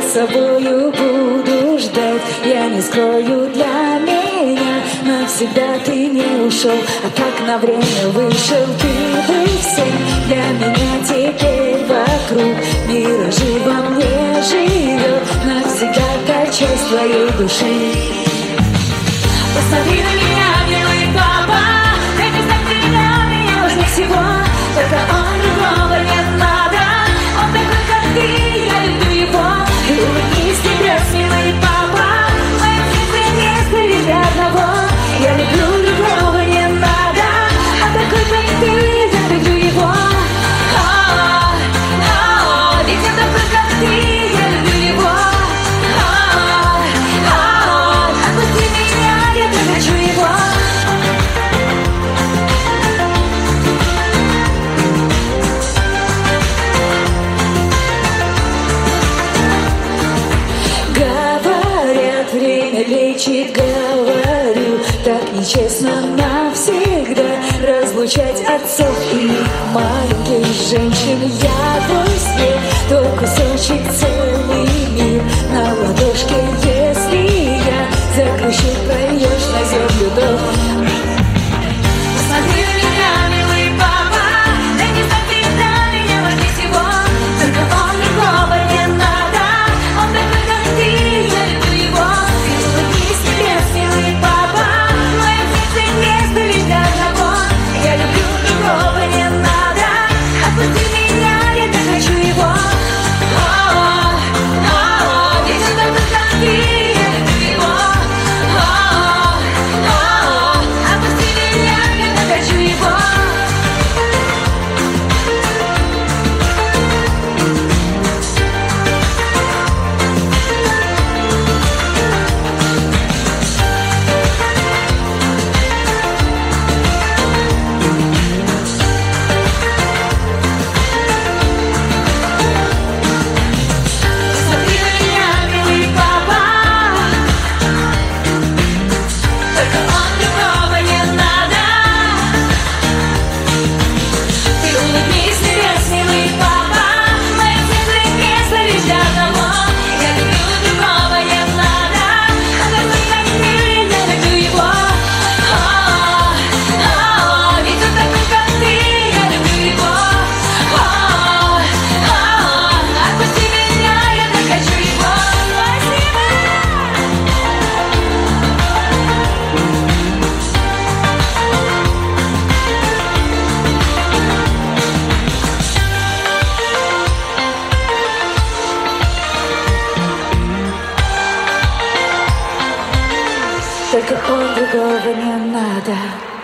собою буду ждать. Я не скрою, для меня навсегда ты не ушел, а так на время вышел. Ты бы всем для меня теперь вокруг. Миражи во мне живет, навсегда та часть твоей души. Посмотри на меня, милый папа, эти знаки для меня важнее всего. Только он, другого не надо, он такой, как ты, я люблю его. И улыбнись тебе, милый папа, в моем сердце место лишь для одного. Я люблю, другого не надо, а такой, как ты, я люблю его. Ведь он такой, как ты, я люблю его. Отпусти меня, я так хочу его. Говорят, время лечит, говорю, так нечестно навсегда разлучать отцов и маленьких женщин. Я твой свет, твой кусочек, целый мир на ладошке. Если я закручу, пойдешь на землю дом. Посмотри на меня, милый папа, да не смотри на меня важнее всего. Только он, другого не надо, он такой, как ты, я люблю его. И улыбнись тебе, милый папа, в моем сердце место лишь для одного. Я люблю, другого не надо, отпусти меня, я так хочу его. Ведь он такой, как ты, я люблю его. Отпусти меня, я так хочу его. Посмотри на меня, милый папа, только он, другого не надо. Ты улыбнись мне, милый папа, в моем сердце место лишь для одного. Я люблю, другого не надо, а такой, как ты, я люблю его. Ведь он такой, как ты, я люблю его. Отпусти меня, я так хочу его. Спасибо. Только он, другого не надо.